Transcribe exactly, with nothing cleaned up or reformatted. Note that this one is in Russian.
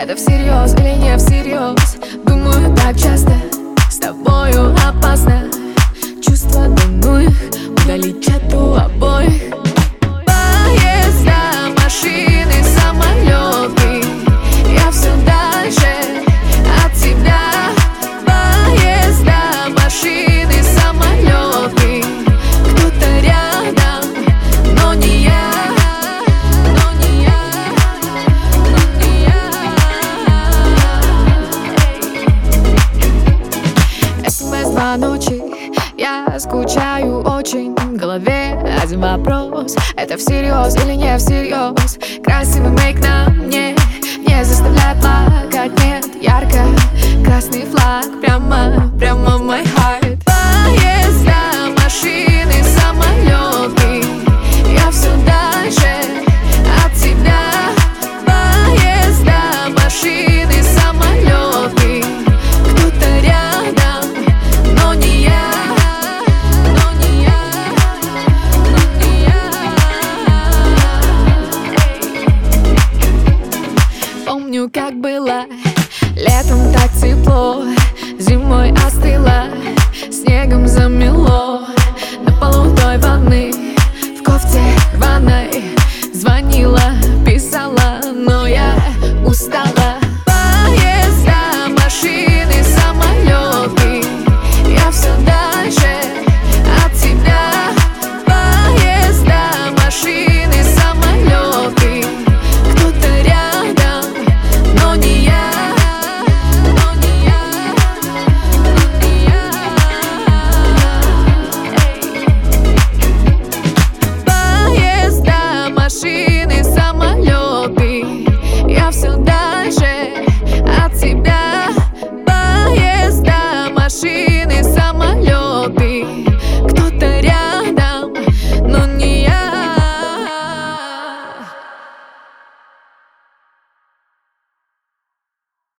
Это всерьез или не всерьез? Думаю так часто, с тобою опасно. Чувства давно их, удалить чату обоих. Поезда, машины, самолеты, я все дальше от тебя. Поезда, машины, самолеты, кто-то рядом, но не я, но не я, но не я. СМС два ночи, я скучаю очень. В голове один вопрос: это всерьез или не всерьез? Красивый мейк на мне не заставляет плакать, нет. Ярко красный флаг прямо, прямо в мой heart. Поезда, машины, самолеты, я все дальше от тебя. Поезда, машины, самолеты, кто-то рядом, но не я. Помню, как было, летом так тепло, зимой остыло, снегом замело. На полу той волны, в кофте рваной, звонила, писала, но я устала.